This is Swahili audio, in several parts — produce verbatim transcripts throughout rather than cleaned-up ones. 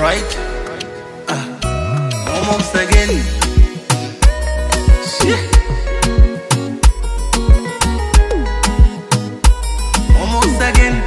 right? Uh, almost again. Shit. Almost again.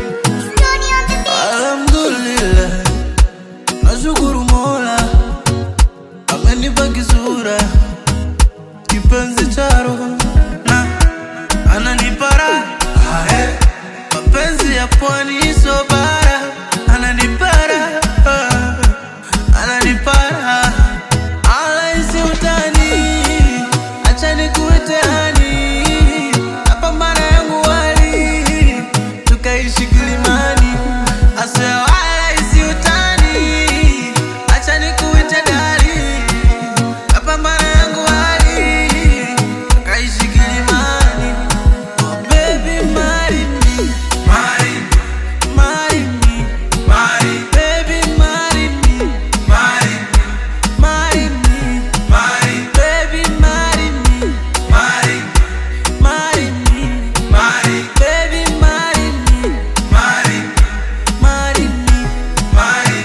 Alhamdulillah, nashukuru Mola amenipa kizura, kipenzi cha roho na ananipa raha. Mapenzi ya pwani so bara, ananipa raha, ananipa raha. Ala isi utani, acha nikuite hani, napambana yangu wali, tukaishi kilimani. Asema ala isi utani, acha nikuite dali, napambana yangu wali, tukaishi kilimani. Oh baby marry me, marry me, marry me, marry baby marry me, marry me, marry me, marry baby marry me, marry marry me, marry baby marry me, marry marry me, marry.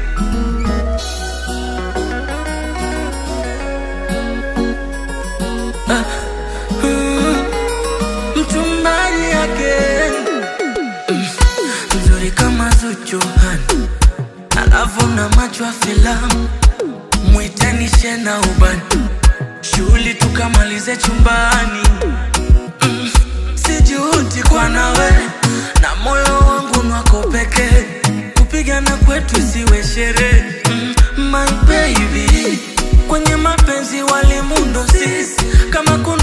Ah, mm, mchumbaji yake nzuri kama Zuchuhan, alafu na macho ya filamu, mwiteni shena ubani, shughuli tukamalize chumbani. mm, Sijuti kwa nawe, na moyo wangu nwako peke, kupigana kwetu siwe sherehe. mm, My baby, kwenye mapenzi walimundo sisi, kama kuna